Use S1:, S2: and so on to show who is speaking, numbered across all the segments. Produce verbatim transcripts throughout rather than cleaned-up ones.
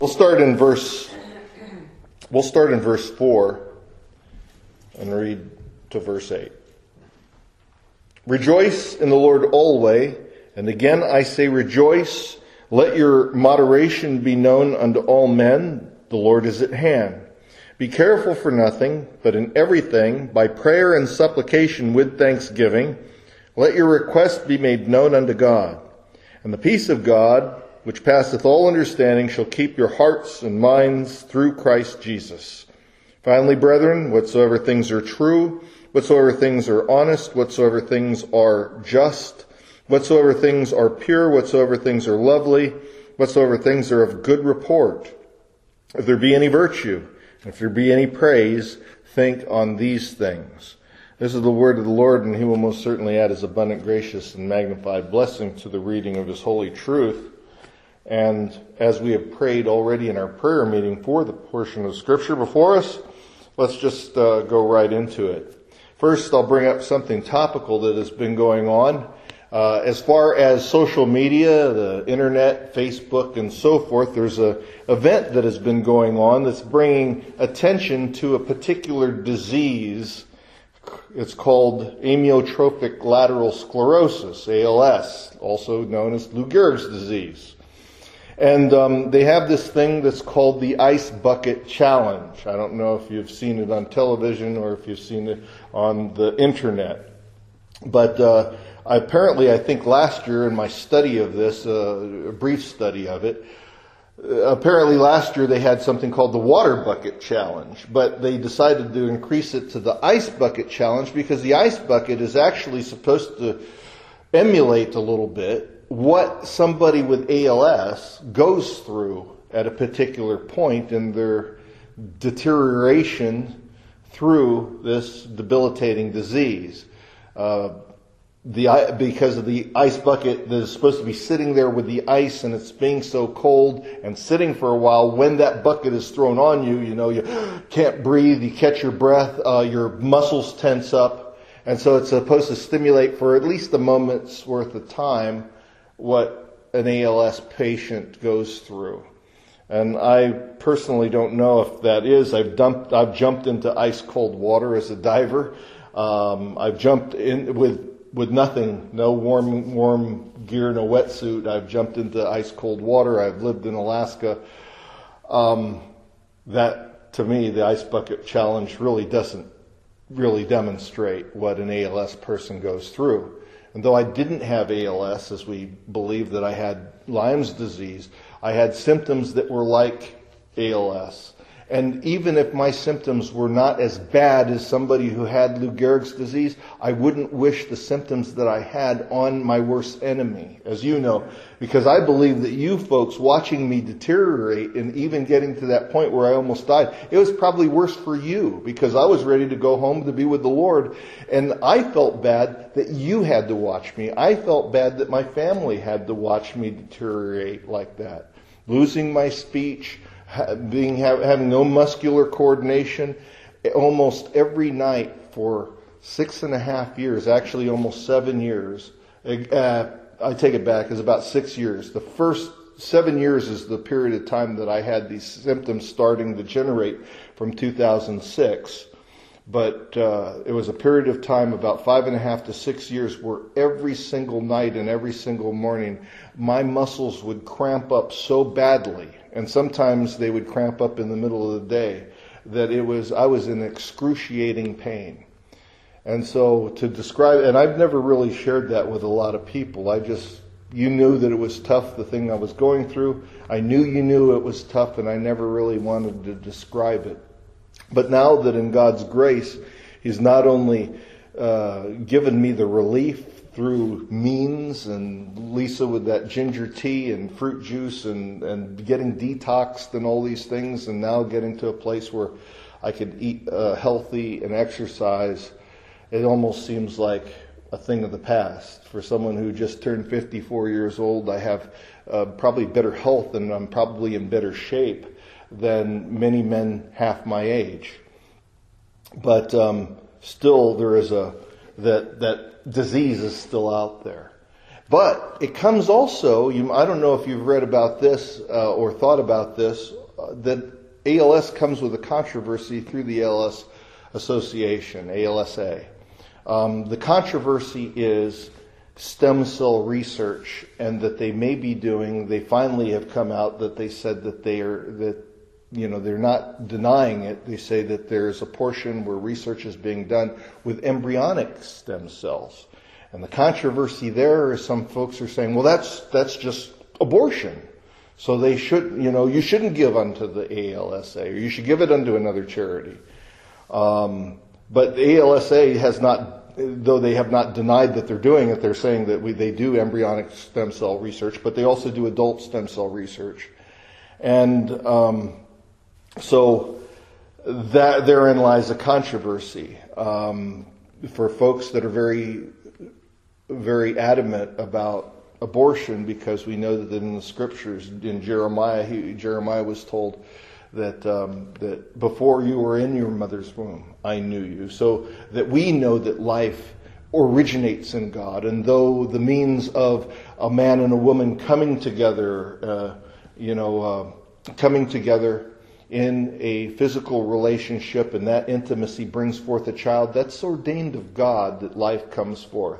S1: We'll start in verse we'll start in verse four and read to verse eight. Rejoice in the Lord always, and again I say rejoice. Let your moderation be known unto all men. The Lord is at hand. Be careful for nothing, but in everything, by prayer and supplication with thanksgiving, let your requests be made known unto God. And the peace of God, which passeth all understanding, shall keep your hearts and minds through Christ Jesus. Finally, brethren, whatsoever things are true, whatsoever things are honest, whatsoever things are just, whatsoever things are pure, whatsoever things are lovely, whatsoever things are of good report, if there be any virtue, if there be any praise, think on these things. This is the word of the Lord, and he will most certainly add his abundant, gracious, and magnified blessing to the reading of his holy truth. And as we have prayed already in our prayer meeting for the portion of Scripture before us, let's just uh, go right into it. First, I'll bring up something topical that has been going on. Uh, as far as social media, the internet, Facebook, and so forth, there's a event that has been going on that's bringing attention to a particular disease. It's called amyotrophic lateral sclerosis, A L S, also known as Lou Gehrig's disease. And um, they have this thing that's called the Ice Bucket Challenge. I don't know if you've seen it on television or if you've seen it on the internet. But uh, apparently, I think last year in my study of this, uh, a brief study of it, uh, apparently last year they had something called the Water Bucket Challenge. But they decided to increase it to the Ice Bucket Challenge because the ice bucket is actually supposed to emulate a little bit what somebody with A L S goes through at a particular point in their deterioration through this debilitating disease. Uh, the because of the ice bucket that is supposed to be sitting there with the ice and it's being so cold and sitting for a while, when that bucket is thrown on you, you know, you can't breathe, you catch your breath, uh, your muscles tense up. And so it's supposed to stimulate for at least a moment's worth of time what an A L S patient goes through. And I personally don't know if that is. I've dumped, I've jumped into ice cold water as a diver. Um, I've jumped in with, with nothing, no warm, warm gear, no wetsuit. I've jumped into ice cold water. I've lived in Alaska. Um, that, to me, the Ice Bucket Challenge really doesn't really demonstrate what an A L S person goes through. And though I didn't have A L S, as we believe that I had Lyme's disease, I had symptoms that were like A L S. And even if my symptoms were not as bad as somebody who had Lou Gehrig's disease, I wouldn't wish the symptoms that I had on my worst enemy, as you know, because I believe that you folks watching me deteriorate and even getting to that point where I almost died, it was probably worse for you because I was ready to go home to be with the Lord. And I felt bad that you had to watch me. I felt bad that my family had to watch me deteriorate like that. Losing my speech, being having no muscular coordination, almost every night for six and a half years, actually almost seven years. Uh, I take it back, it's about six years. The first seven years is the period of time that I had these symptoms starting to generate from two thousand six. But uh, it was a period of time, about five and a half to six years, where every single night and every single morning, my muscles would cramp up so badly, and sometimes they would cramp up in the middle of the day, that it was I was in excruciating pain. And so to describe, and I've never really shared that with a lot of people. I just, you knew that it was tough, the thing I was going through. I knew you knew it was tough, and I never really wanted to describe it. But now that in God's grace, He's not only uh, given me the relief through means, and Lisa with that ginger tea and fruit juice and, and getting detoxed and all these things, and now getting to a place where I could eat uh, healthy and exercise, it almost seems like a thing of the past. For someone who just turned fifty-four years old, I have uh, probably better health and I'm probably in better shape than many men half my age. But um, still there is a, that, that disease is still out there. But it comes also, you, I don't know if you've read about this uh, or thought about this, uh, that A L S comes with a controversy through the A L S Association, A L S A. Um, the controversy is stem cell research, and that they may be doing, they finally have come out that they said that they are, that, you know, they're not denying it. They say that there's a portion where research is being done with embryonic stem cells. And the controversy there is some folks are saying, well, that's, that's just abortion. So they should, you know, you shouldn't give unto the A L S A, or you should give it unto another charity. Um, but the A L S A has not, though they have not denied that they're doing it, they're saying that we, they do embryonic stem cell research, but they also do adult stem cell research. And um, so that therein lies a controversy um, for folks that are very very adamant about abortion, because we know that in the scriptures, in Jeremiah, he, Jeremiah was told that um, that before you were in your mother's womb, I knew you. So that we know that life originates in God, and though the means of a man and a woman coming together, uh, you know, uh, coming together in a physical relationship, and that intimacy brings forth a child, that's ordained of God that life comes forth.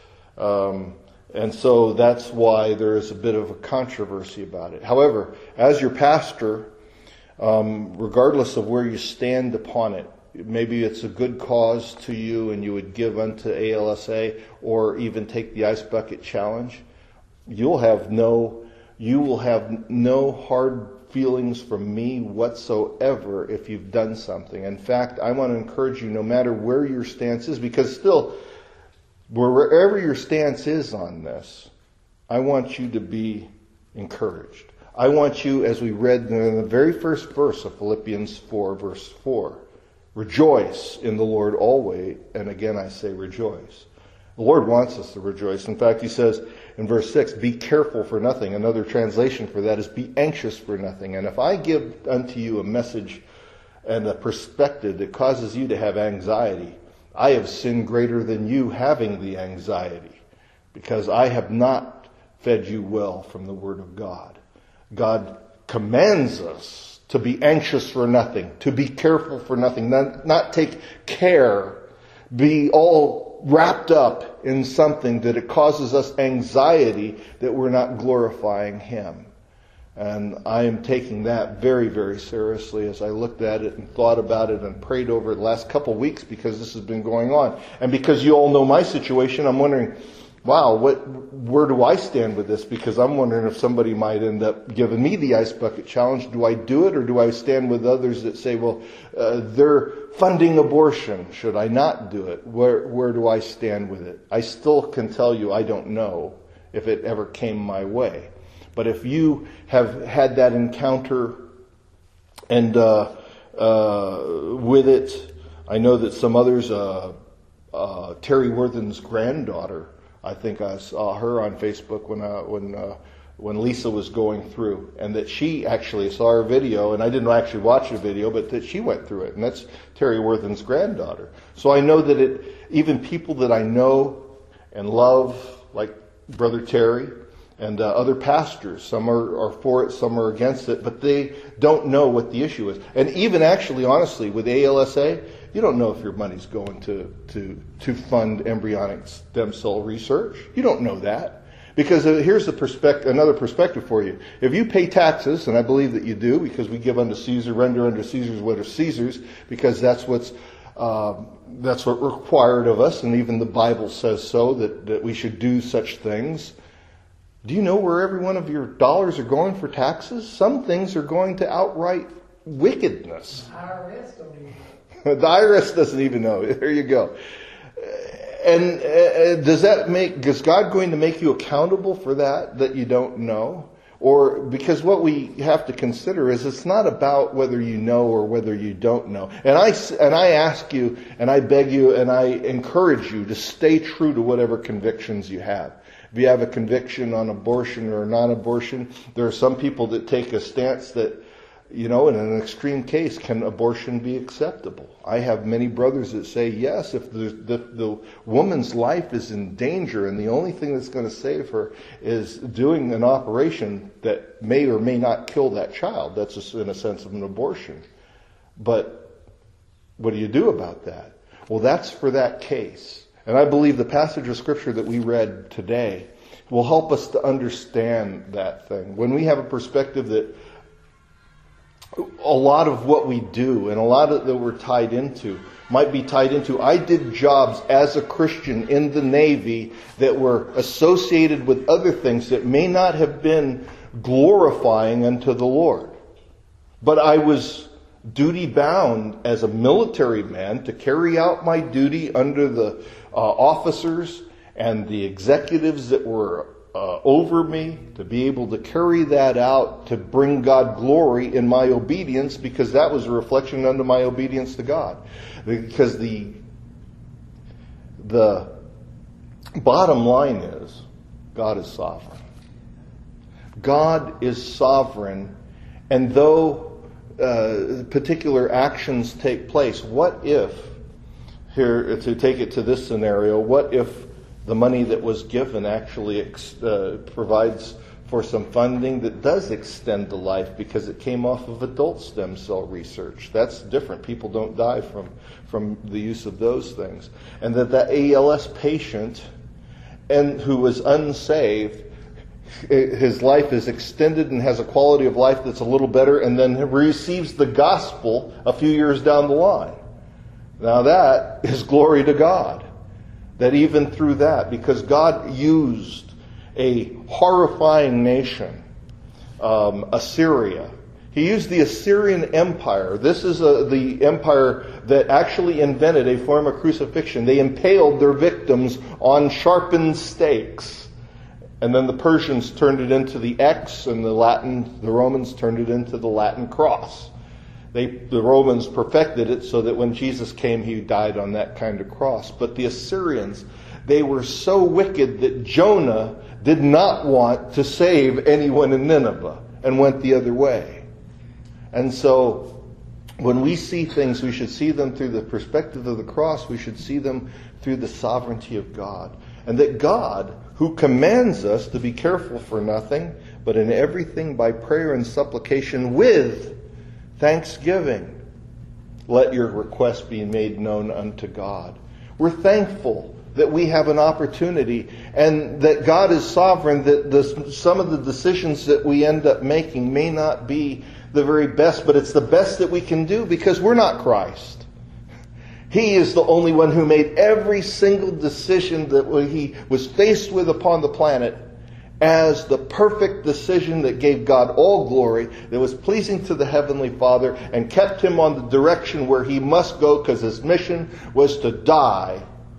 S1: Um, and so that's why there is a bit of a controversy about it. However, as your pastor, um, regardless of where you stand upon it, maybe it's a good cause to you and you would give unto A L S A, or even take the Ice Bucket Challenge, you'll have no, you will have no hard feelings from me whatsoever if you've done something. In fact, I want to encourage you, no matter where your stance is, because still, wherever your stance is on this, I want you to be encouraged. I want you, as we read in the very first verse of Philippians four, verse four, rejoice in the Lord always, and again I say rejoice. The Lord wants us to rejoice. In fact, he says in verse six, be careful for nothing. Another translation for that is be anxious for nothing. And if I give unto you a message and a perspective that causes you to have anxiety, I have sinned greater than you having the anxiety, because I have not fed you well from the Word of God. God commands us to be anxious for nothing, to be careful for nothing, not, not take care, be all wrapped up in something that it causes us anxiety that we're not glorifying Him. And I am taking that very, very seriously as I looked at it and thought about it and prayed over it the last couple of weeks, because this has been going on. And because you all know my situation, I'm wondering, wow, what, where do I stand with this? Because I'm wondering if somebody might end up giving me the Ice Bucket Challenge. Do I do it, or do I stand with others that say, well, uh, they're funding abortion. Should I not do it? Where, where do I stand with it? I still can tell you I don't know if it ever came my way. But if you have had that encounter and uh, uh, with it, I know that some others, uh, uh, Terry Worthen's granddaughter, I think I saw her on Facebook when uh, when uh, when Lisa was going through, and that she actually saw her video, and I didn't actually watch the video, but that she went through it, and that's Terry Worthen's granddaughter. So I know that it, even people that I know and love, like Brother Terry, and uh, other pastors, some are, are for it, some are against it, but they don't know what the issue is. And even actually, honestly, with A L S A, you don't know if your money's going to, to, to fund embryonic stem cell research. You don't know that. Because uh, here's the perspective, another perspective for you. If you pay taxes, and I believe that you do, because we give unto Caesar, render unto Caesar's what is Caesar's, because that's what's uh, that's what required of us, and even the Bible says so, that, that we should do such things. Do you know where every one of your dollars are going for taxes? Some things are going to outright wickedness.
S2: The I R S don't even
S1: know. The I R S doesn't even know. There you go. And uh, does that make, is God going to make you accountable for that, that you don't know? Or, because what we have to consider is it's not about whether you know or whether you don't know. And I, and I ask you, and I beg you, and I encourage you to stay true to whatever convictions you have. If you have a conviction on abortion or non-abortion, there are some people that take a stance that You know, in an extreme case, can abortion be acceptable? I have many brothers that say yes, if the, the, the woman's life is in danger and the only thing that's going to save her is doing an operation that may or may not kill that child. That's just in a sense of an abortion. But what do you do about that? Well, that's for that case. And I believe the passage of Scripture that we read today will help us to understand that thing. When we have a perspective that a lot of what we do and a lot of that we're tied into might be tied into, I did jobs as a Christian in the Navy that were associated with other things that may not have been glorifying unto the Lord. But I was duty bound as a military man to carry out my duty under the uh, officers and the executives that were Uh, over me, to be able to carry that out, to bring God glory in my obedience, because that was a reflection unto my obedience to God. Because the the bottom line is, God is sovereign. God is sovereign, and though uh, particular actions take place, what if, here to take it to this scenario, what if the money that was given actually uh, provides for some funding that does extend the life because it came off of adult stem cell research? That's different. People don't die from, from the use of those things. And that that A L S patient and who was unsaved, his life is extended and has a quality of life that's a little better, and then receives the gospel a few years down the line. Now that is glory to God. That even through that, because God used a horrifying nation, um, Assyria. He used the Assyrian Empire. This is a, the empire that actually invented a form of crucifixion. They impaled their victims on sharpened stakes. And then the Persians turned it into the X, and the Latin, the Romans turned it into the Latin cross. They, the Romans perfected it so that when Jesus came, he died on that kind of cross. But the Assyrians, they were so wicked that Jonah did not want to save anyone in Nineveh and went the other way. And so when we see things, we should see them through the perspective of the cross. We should see them through the sovereignty of God. And that God, who commands us to be careful for nothing, but in everything by prayer and supplication with thanksgiving, let your requests be made known unto God. We're thankful that we have an opportunity and that God is sovereign, that the, some of the decisions that we end up making may not be the very best, but it's the best that we can do because we're not Christ. He is the only one who made every single decision that he was faced with upon the planet as the perfect decision that gave God all glory, that was pleasing to the Heavenly Father and kept him on the direction where he must go, because his mission was to die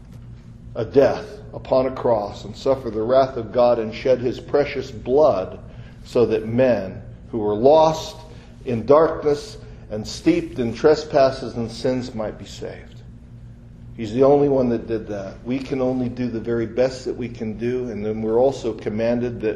S1: a death upon a cross and suffer the wrath of God and shed his precious blood so that men who were lost in darkness and steeped in trespasses and sins might be saved. He's the only one that did that. We can only do the very best that we can do, and then we're also commanded that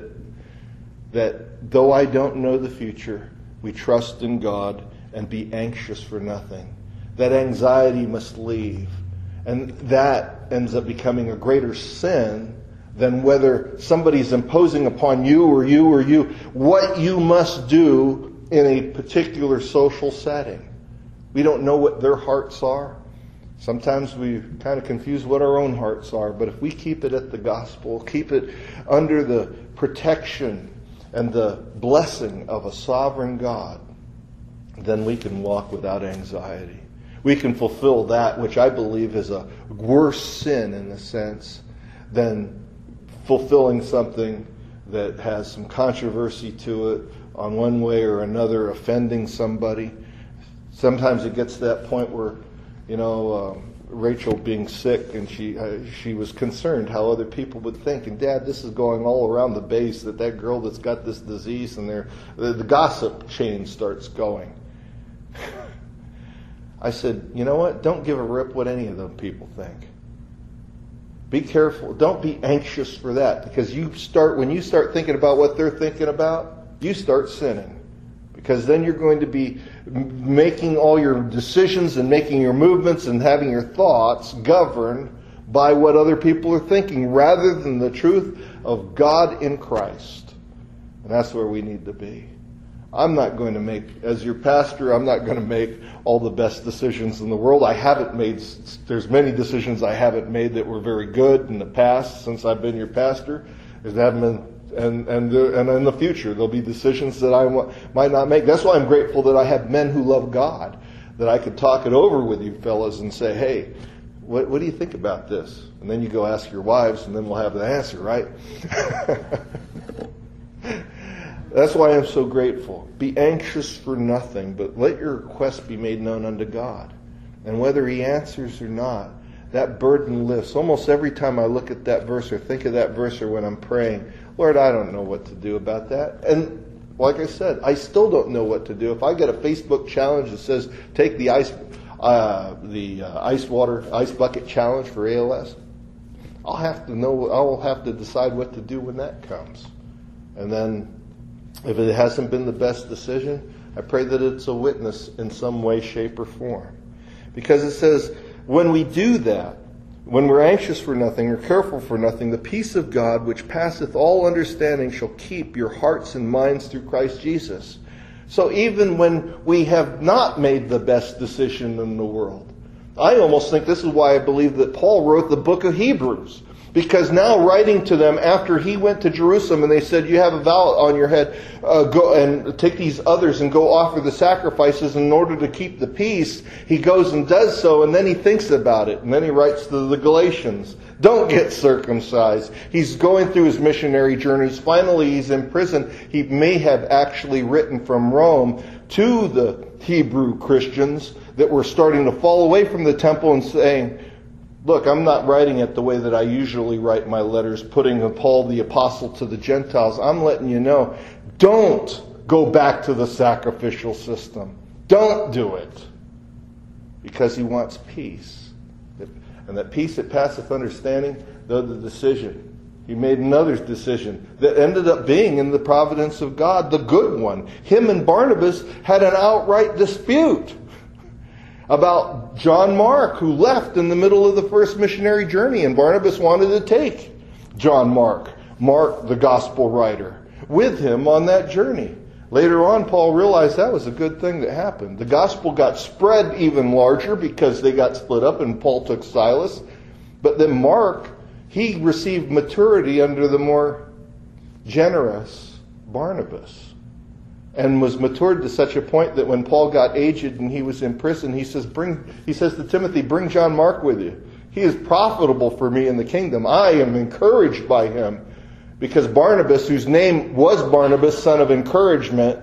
S1: that though I don't know the future, we trust in God and be anxious for nothing. That anxiety must leave. And that ends up becoming a greater sin than whether somebody's imposing upon you or you or you what you must do in a particular social setting. We don't know what their hearts are. Sometimes we kind of confuse what our own hearts are, but if we keep it at the gospel, keep it under the protection and the blessing of a sovereign God, then we can walk without anxiety. We can fulfill that which I believe is a worse sin in a sense than fulfilling something that has some controversy to it on one way or another, offending somebody. Sometimes it gets to that point where You know, um, Rachel being sick, and she uh, she was concerned how other people would think. And Dad, this is going all around the base that that girl that's got this disease, and there the, the gossip chain starts going. I said, you know what? Don't give a rip what any of them people think. Be careful. Don't be anxious for that, because you start when you start thinking about what they're thinking about, you start sinning. Because then you're going to be making all your decisions and making your movements and having your thoughts governed by what other people are thinking rather than the truth of God in Christ. And that's where we need to be. I'm not going to make, as your pastor, I'm not going to make all the best decisions in the world. I haven't made, there's many decisions I haven't made that were very good in the past since I've been your pastor. There haven't been And and the, and in the future, there'll be decisions that I w- might not make. That's why I'm grateful that I have men who love God, that I could talk it over with you fellas and say, hey, what, what do you think about this? And then you go ask your wives, and then we'll have the answer, right? That's why I'm so grateful. Be anxious for nothing, but let your requests be made known unto God. And whether He answers or not, that burden lifts. Almost every time I look at that verse or think of that verse or when I'm praying, Lord, I don't know what to do about that. And like I said, I still don't know what to do. If I get a Facebook challenge that says take the ice, uh, the uh, ice water, ice bucket challenge for A L S, I'll have to know. I'll have to decide what to do when that comes. And then, if it hasn't been the best decision, I pray that it's a witness in some way, shape, or form, because it says when we do that, when we're anxious for nothing or careful for nothing, the peace of God, which passeth all understanding, shall keep your hearts and minds through Christ Jesus. So even when we have not made the best decision in the world, I almost think this is why I believe that Paul wrote the book of Hebrews. Because now writing to them after he went to Jerusalem and they said, you have a vow on your head, uh, go and take these others and go offer the sacrifices in order to keep the peace. He goes and does so, and then he thinks about it. And then he writes to the Galatians, don't get circumcised. He's going through his missionary journeys. Finally, he's in prison. He may have actually written from Rome to the Hebrew Christians that were starting to fall away from the temple and saying, look, I'm not writing it the way that I usually write my letters, putting Paul the apostle to the Gentiles. I'm letting you know, don't go back to the sacrificial system. Don't do it. Because he wants peace. And that peace that passeth understanding, though the decision. He made another decision that ended up being in the providence of God, the good one. Him and Barnabas had an outright dispute about John Mark, who left in the middle of the first missionary journey, and Barnabas wanted to take John Mark, Mark the gospel writer, with him on that journey. Later on, Paul realized that was a good thing that happened. The gospel got spread even larger because they got split up and Paul took Silas. But then Mark, he received maturity under the more generous Barnabas. And was matured to such a point that when Paul got aged and he was in prison, he says, "Bring." He says to Timothy, "Bring John Mark with you. He is profitable for me in the kingdom. I am encouraged by him." Because Barnabas, whose name was Barnabas, son of encouragement,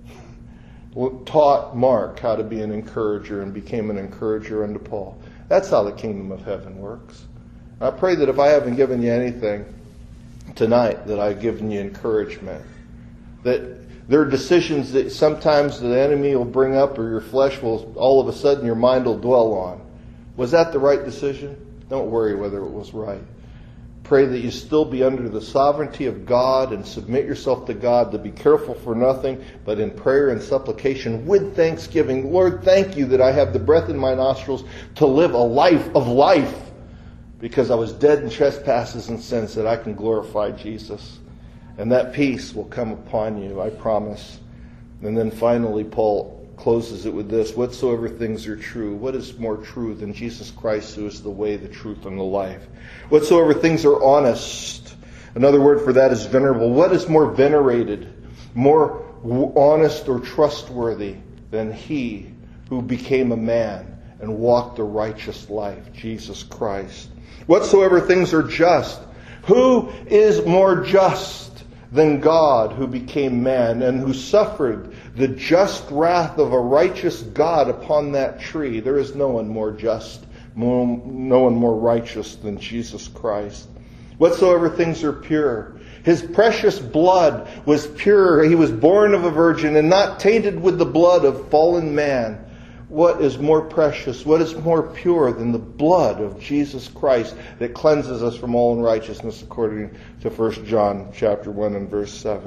S1: taught Mark how to be an encourager and became an encourager unto Paul. That's how the kingdom of heaven works. I pray that if I haven't given you anything tonight, that I've given you encouragement. That there are decisions that sometimes the enemy will bring up, or your flesh will, all of a sudden your mind will dwell on. Was that the right decision? Don't worry whether it was right. Pray that you still be under the sovereignty of God and submit yourself to God, to be careful for nothing, but in prayer and supplication with thanksgiving. Lord, thank you that I have the breath in my nostrils to live a life of life, because I was dead in trespasses and sins, that I can glorify Jesus. And that peace will come upon you, I promise. And then finally, Paul closes it with this: whatsoever things are true. What is more true than Jesus Christ, who is the way, the truth, and the life? Whatsoever things are honest. Another word for that is venerable. What is more venerated, more honest or trustworthy than he who became a man and walked a righteous life, Jesus Christ? Whatsoever things are just. Who is more just than God, who became man and who suffered the just wrath of a righteous God upon that tree? There is no one more just, no one more righteous than Jesus Christ. Whatsoever things are pure. His precious blood was pure. He was born of a virgin and not tainted with the blood of fallen man. What is more precious, what is more pure than the blood of Jesus Christ that cleanses us from all unrighteousness, according to First John chapter one and verse seven.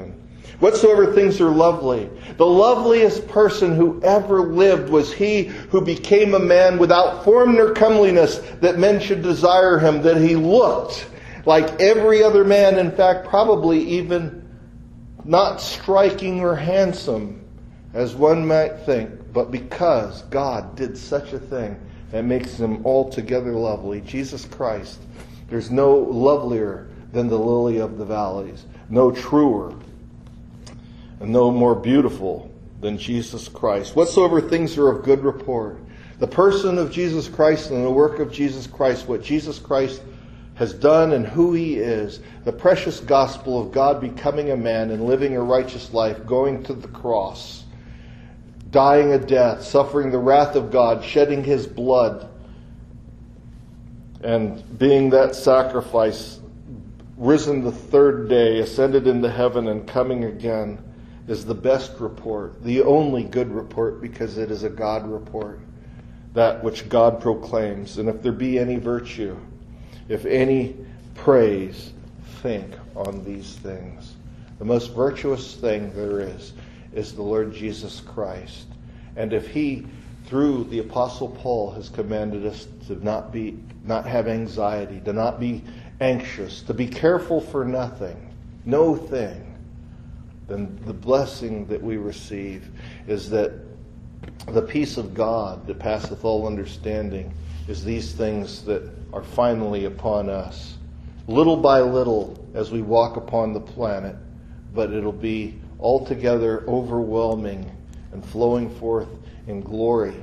S1: Whatsoever things are lovely. The loveliest person who ever lived was he who became a man without form nor comeliness, that men should desire him, that he looked like every other man, in fact, probably even not striking or handsome, as one might think, but because God did such a thing, that makes him altogether lovely. Jesus Christ. There's no lovelier than the lily of the valleys, no truer, and no more beautiful than Jesus Christ. Whatsoever things are of good report. The person of Jesus Christ and the work of Jesus Christ, what Jesus Christ has done and who he is, the precious gospel of God becoming a man and living a righteous life, going to the cross, dying a death, suffering the wrath of God, shedding his blood, and being that sacrifice, risen the third day, ascended into heaven and coming again, is the best report, the only good report, because it is a God report, that which God proclaims. And if there be any virtue, if any praise, think on these things. The most virtuous thing there is, is the Lord Jesus Christ. And if he, through the Apostle Paul, has commanded us to not be, not have anxiety, to not be anxious, to be careful for nothing, no thing, then the blessing that we receive is that the peace of God that passeth all understanding is these things that are finally upon us, little by little as we walk upon the planet, but it'll be altogether overwhelming and flowing forth in glory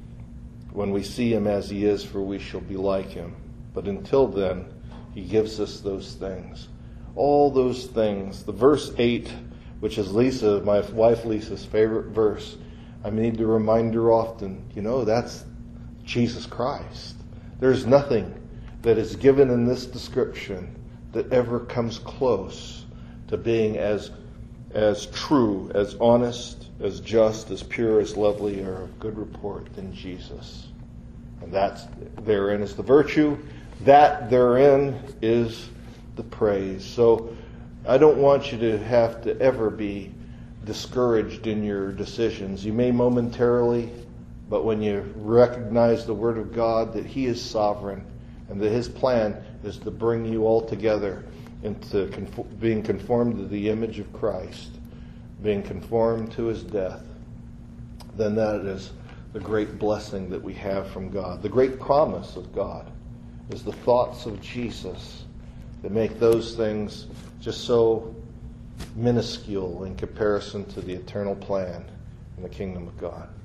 S1: when we see him as he is, for we shall be like him. But until then, he gives us those things. All those things. The verse eight, which is Lisa, my wife Lisa's favorite verse, I need to remind her often, you know, that's Jesus Christ. There's nothing that is given in this description that ever comes close to being as as true, as honest, as just, as pure, as lovely, or of good report than Jesus. And that's therein is the virtue. That therein is the praise. So I don't want you to have to ever be discouraged in your decisions. You may momentarily, but when you recognize the Word of God, that he is sovereign and that his plan is to bring you all together into conform, being conformed to the image of Christ, being conformed to his death, then that is the great blessing that we have from God. The great promise of God is the thoughts of Jesus that make those things just so minuscule in comparison to the eternal plan in the kingdom of God.